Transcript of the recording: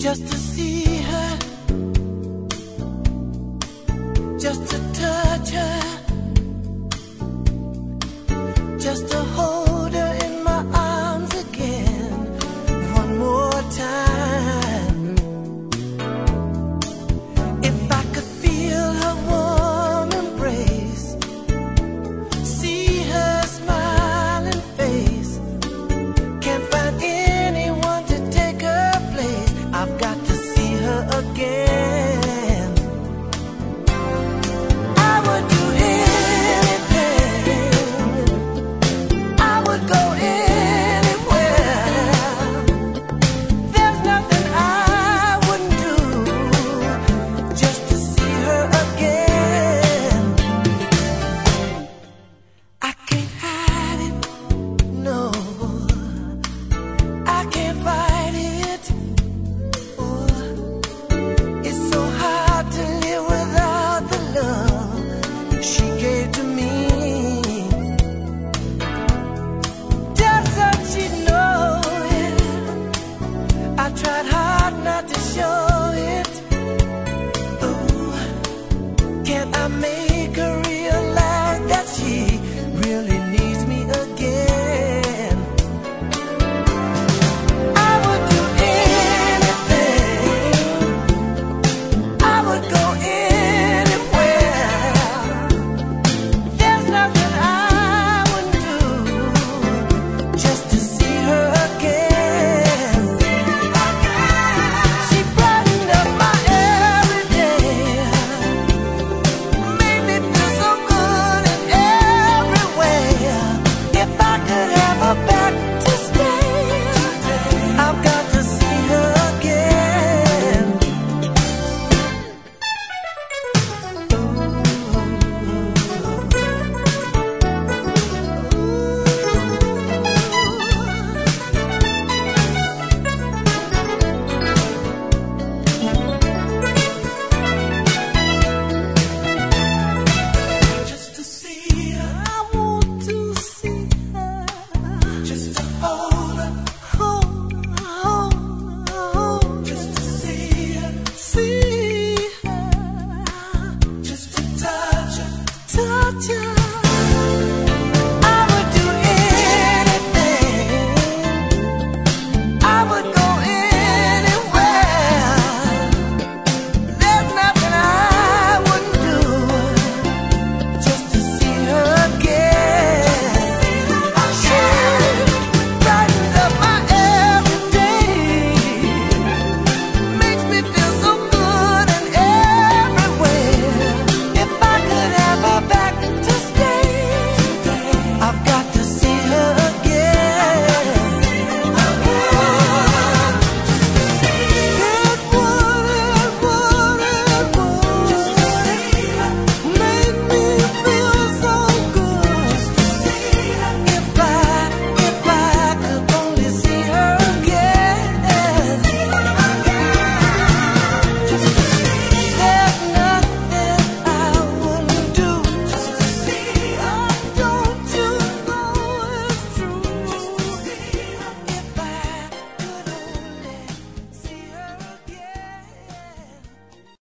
just to see her, just to touch her, just to hold her in my arms again one more time. If I could feel her warm embrace, see her smiling face, can't find anyone to take her place. I've got to see her again. I would do anything, I would go anywhere. There's nothing I wouldn't do just to see her again. I can't hide it, no, I can't fight it. Oh, it's so hard to live without the love she gave to me. Just so she'd know it, I tried hard not to show it. Oh, can't I make her